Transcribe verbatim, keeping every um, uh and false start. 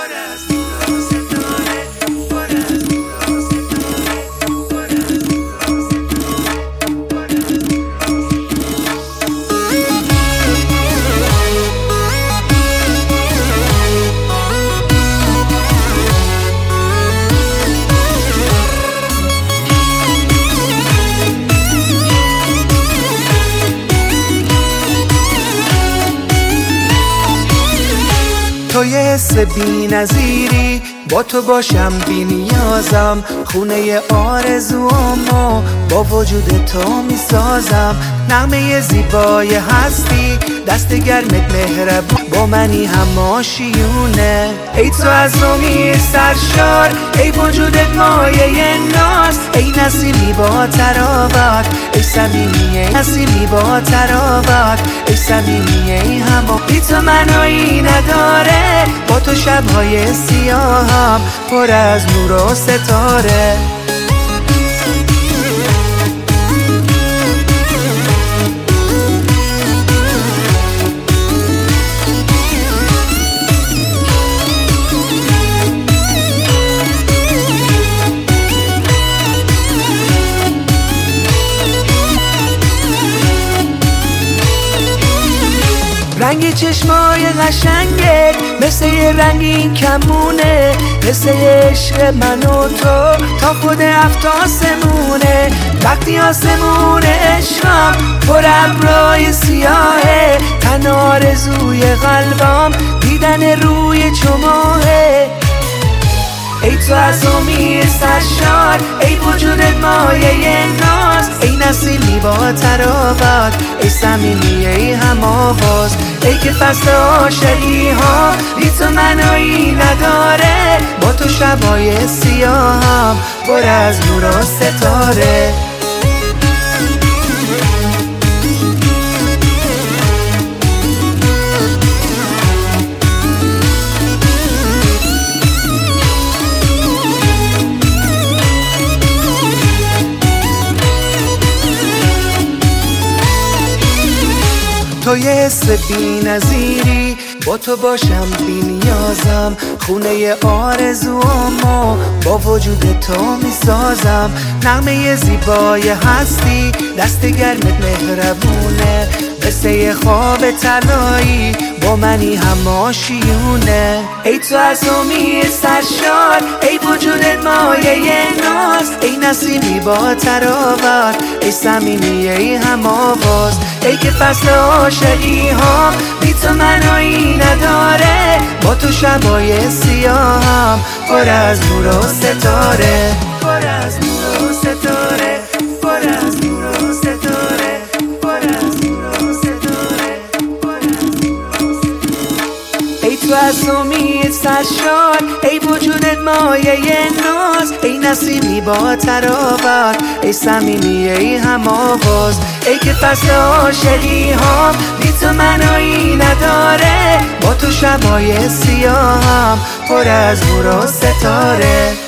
تو یه حس بی نظیری، با تو باشم بی نیازم. خونه آرزوامو با وجود تو میسازم. نغمه زیبای هستی، دست گرمت مهربون، با منی هم آشیونه. ای تو از رومی سرشار، ای وجودت مایه ناز. ای نسیمی با تراوت، ای صمیمی ای نسیمی با تراوت، ای صمیمی ای همو. بی تو منایی نداره، با تو شبهای سیاهم پر از نور و ستاره. رنگ چشمای قشنگت مثل یه رنگین کمونه، مثل عشق من و تو تا خود هفت آسمونه. وقتی آسمون عشقم پر ابرای سیاهه، تن آرزوی قلبم دیدن روی چماهه. ای تو از امید سرشار، ای وجودت مایه ناز. ای نسیمی با تراوت، ای صمیمی ای هم آواز. ای که فصل عاشقی ها بی تو منایی نداره، با تو شبای سیاهم پر از نور و ستاره. تو یه حس بی نظیری، با تو باشم بی نیازم. خونه آرزوامو با وجود تو میسازم. نغمه زیبای هستی، دست گرمت مهربونه، مثل یه خواب طلایی، با منی هم آشیونه. ای تو از امید سرشار، ای وجودت مایه ناز. ای نسیمی با تراوت، ای صمیمی ای هم آواز. ای که فصل عاشقی ها بی تو منایی نداره، با تو شبای سیاهم پر از نور و ستاره. پر از نور و ستاره، پر از نور و ستاره، پر از نور و ستاره، پر از نور و ستاره. ای تو از امید سرشار، ای وجودت مایه ناز. ای نسیمی با تراوت، ای صمیمی ای هم آواز. ای که فصل عاشقی ها بی تو منایی نداره، با تو شبای سیاهم پر از نور و ستاره.